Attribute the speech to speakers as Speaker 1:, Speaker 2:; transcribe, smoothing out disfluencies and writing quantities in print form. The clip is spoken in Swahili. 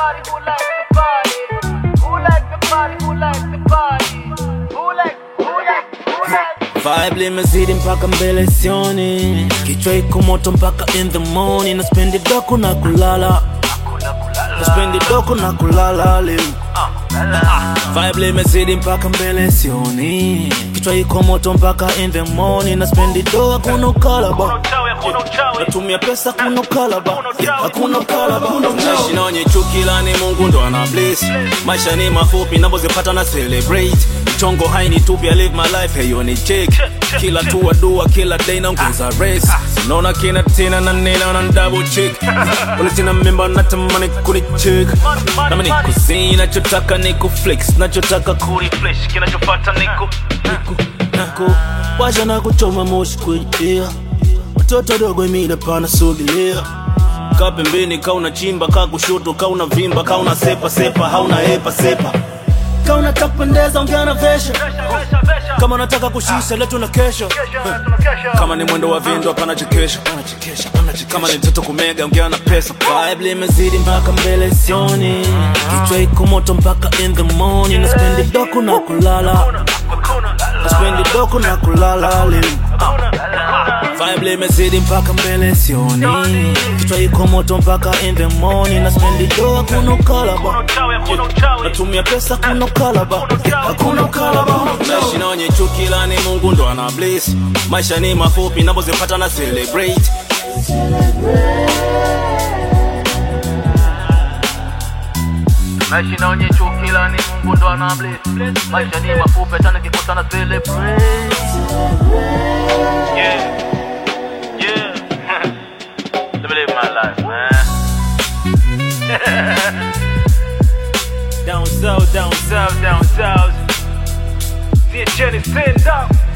Speaker 1: party? Who like the party? Who like the party? Who like the party? Who like?
Speaker 2: Vibe limezidi mpaka mbele sioni, kichwa iko moto mpaka in the morning. Naspendi doko na kulala, naspendi doko na kulala leo. Vibe limezidi mpaka mbele sioni, kichwa iko moto mpaka in the morning. Naspendi do hakuna kalaba, natumia pesa kuna kalaba, hakuna kalaba. Naishi na wenye chuki lani Mungu ndo ana bless. Maisha ni mafupi nabozipata na celebrate. Chongo haini tupi I live my life hey ni check. Kila tuwa dua kila day na nguza race. Sinona kina tina na nila na double check. Ulitina mimba natamani kuni check. Nama ni kusini nachotaka niku flex, nachotaka kuri flesh. Kinachofata niku washa na kuchoma moshi kwenye air. Watoto dogo imida pana sogelea. Ka pembeni ka unachimba, ka kushoto ka unavimba, ka unasepa sepa, hauna hepa sepa. Kama unataka kupendeza ongea na vesha, kama unataka kushisha letu na kesho. Kama ni mwendo wa vindo hapana chekesha, kama ni mtoto kumega ongea na pesa. Vibe limezidi mpaka mbele sioni, kichwa iko moto mpaka in the morning. Naspendi doko na kulala, naspendi doko na kulala leo. Vibe limezidi mpaka mbele sioni, kichwa iko moto mpaka in the morning. Naspendi do hakuna kalaba, natumia pesa kuna kalaba, hakuna kalaba. Naishi na wenye chuki lani Mungu ndo ana bless. Maisha ni mafupi nabozipata na celebrate.
Speaker 1: Naishi na wenye chuki lani Mungu ndo ana bless. Maisha ni mafupi tena kikosa na celebrate. Yeah. Let me live my life, man. Down south. See a Jenny stand up.